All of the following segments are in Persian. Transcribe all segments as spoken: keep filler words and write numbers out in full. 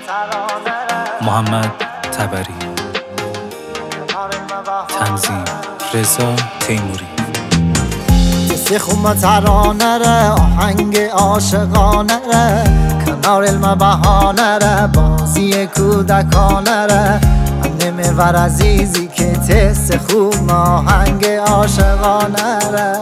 محمد تبری. تنظیم رضا تیموری. کسی خوم ترانه ره، آهنگ عاشقانه ره، کنار علم بهانه ره، بازی کودکانه ره، اندم ور عزیزی که تست خوم آهنگ عاشقانه ره.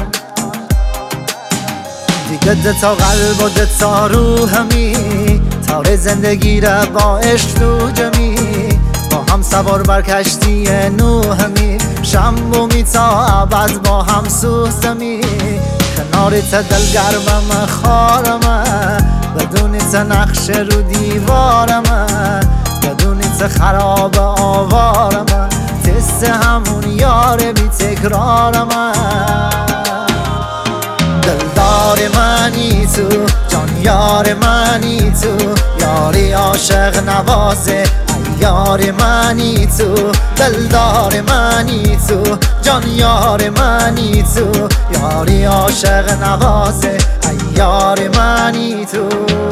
دیگه دتا قلب و دتا روحمی، تار زندگی را با عشق تو جمی، با هم سوار بر کشتی نوحمی، شنبومی تا ابد با هم سوزمی. کنارت دلگرمم خارم، بدونیت نقش رو دیوارم، بدونیت خراب آوارم، تست همون یار بی تکرارم. دلدار منی تو، جان یار منی تو، یاری عاشق نوازه یار منی تو، دلدار منی تو، جان یار منی تو، یاری عاشق نوازه یار منی تو.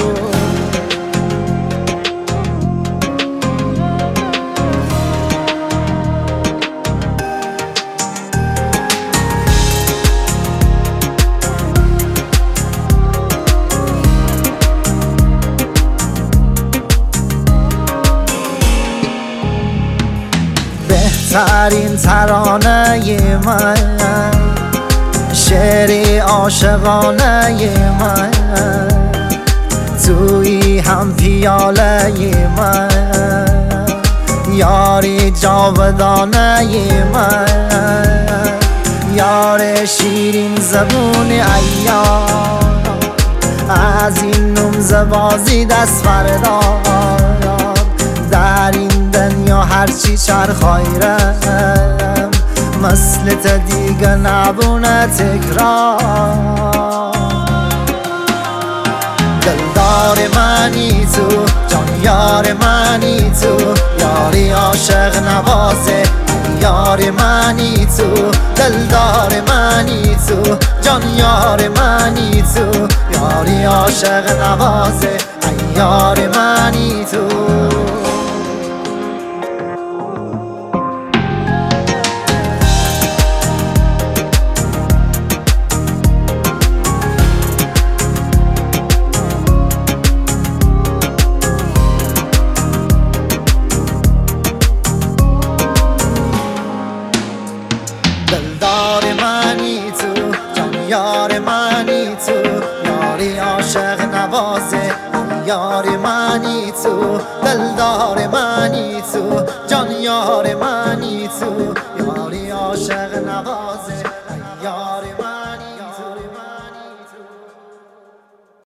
بهترین ترانه من، شعری عاشقانه من، توی هم پیاله من، یاری جاودانه من، یار شیرین زبون ایام، از این نمزه بازی دست بردار، در این دنیا هرچی چرخایرم، مثلت دیگه نبونه تکرار. دلدار منی تو، جان یار منی تو، یاری عاشق نوازه یار منی تو، دلدار منی تو، جان یار منی تو، یاری عاشق نوازه یار منی تو. دلدار منی تو، جان یار منی تو، یاری عاشق نوازه یار منی تو، دلدار منی تو، جان یار منی تو، یاری عاشق نوازه